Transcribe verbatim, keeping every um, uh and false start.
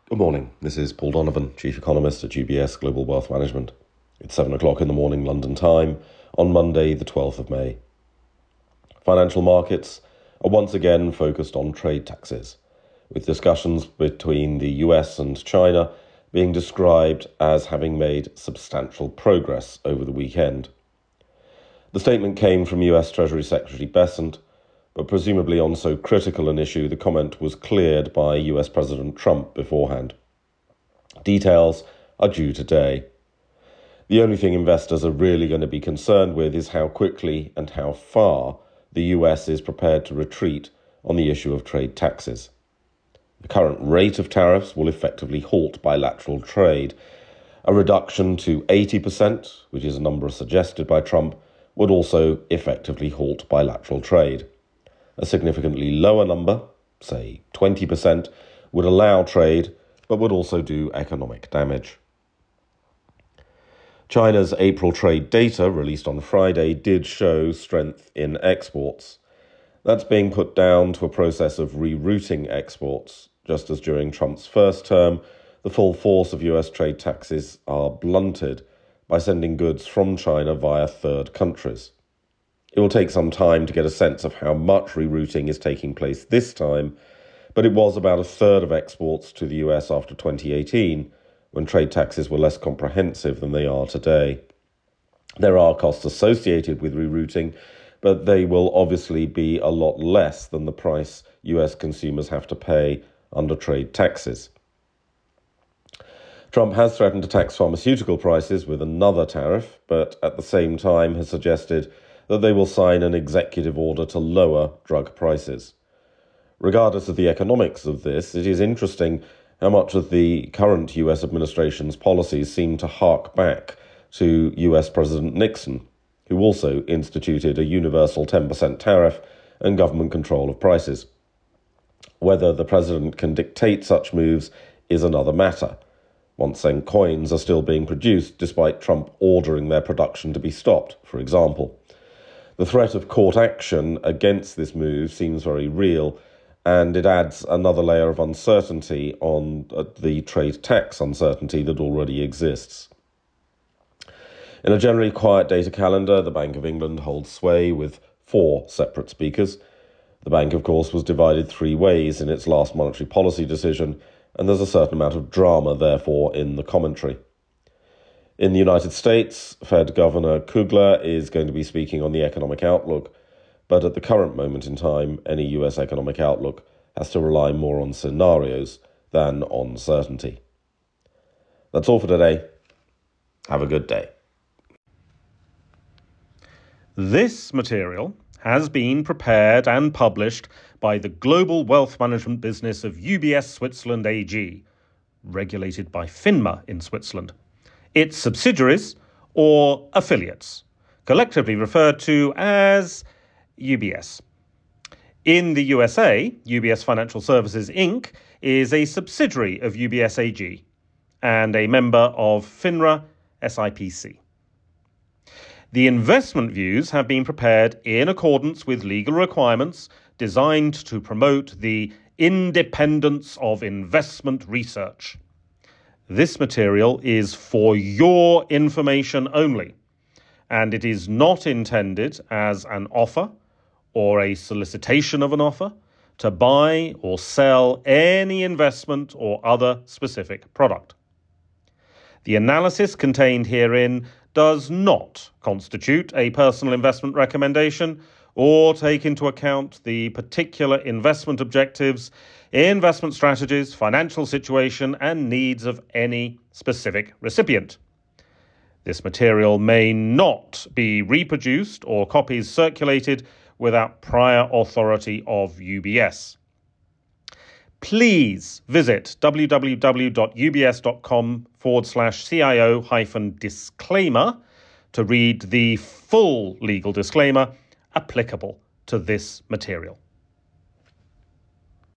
Good morning. This is Paul Donovan, Chief Economist at U B S Global Wealth Management. It's seven o'clock in the morning London time on Monday, the twelfth of May. Financial markets are once again focused on trade taxes, with discussions between the U S and China being described as having made substantial progress over the weekend. The statement came from U S Treasury Secretary Bessent, but presumably on so critical an issue, the comment was cleared by U S President Trump beforehand. Details are due today. The only thing investors are really going to be concerned with is how quickly and how far the U S is prepared to retreat on the issue of trade taxes. The current rate of tariffs will effectively halt bilateral trade. A reduction to eighty percent, which is a number suggested by Trump, would also effectively halt bilateral trade. A significantly lower number, say twenty percent, would allow trade, but would also do economic damage. China's April trade data, released on Friday, did show strength in exports. That's being put down to a process of rerouting exports, just as during Trump's first term, the full force of U S trade taxes are blunted by sending goods from China via third countries. It will take some time to get a sense of how much rerouting is taking place this time, but it was about a third of exports to the U S after twenty eighteen, when trade taxes were less comprehensive than they are today. There are costs associated with rerouting, but they will obviously be a lot less than the price U S consumers have to pay under trade taxes. Trump has threatened to tax pharmaceutical prices with another tariff, but at the same time has suggested that they will sign an executive order to lower drug prices. Regardless of the economics of this, it is interesting how much of the current U S administration's policies seem to hark back to U S President Nixon, who also instituted a universal ten percent tariff and government control of prices. Whether the president can dictate such moves is another matter. One-cent coins are still being produced despite Trump ordering their production to be stopped, for example. The threat of court action against this move seems very real, and it adds another layer of uncertainty on the trade tax uncertainty that already exists. In a generally quiet data calendar, the Bank of England holds sway with four separate speakers. The bank, of course, was divided three ways in its last monetary policy decision, and there's a certain amount of drama, therefore, in the commentary. In the United States, Fed Governor Kugler is going to be speaking on the economic outlook, but at the current moment in time, any U S economic outlook has to rely more on scenarios than on certainty. That's all for today. Have a good day. This material has been prepared and published by the global wealth management business of U B S Switzerland A G, regulated by FINMA in Switzerland. Its subsidiaries or affiliates, collectively referred to as U B S. In the U S A, U B S Financial Services Incorporated is a subsidiary of U B S A G and a member of FINRA S I P C. The investment views have been prepared in accordance with legal requirements designed to promote the independence of investment research. This material is for your information only, and it is not intended as an offer or a solicitation of an offer to buy or sell any investment or other specific product. The analysis contained herein does not constitute a personal investment recommendation or take into account the particular investment objectives, investment strategies, financial situation, and needs of any specific recipient. This material may not be reproduced or copies circulated without prior authority of U B S. Please visit www.ubs.com forward slash CIO hyphen disclaimer to read the full legal disclaimer applicable to this material.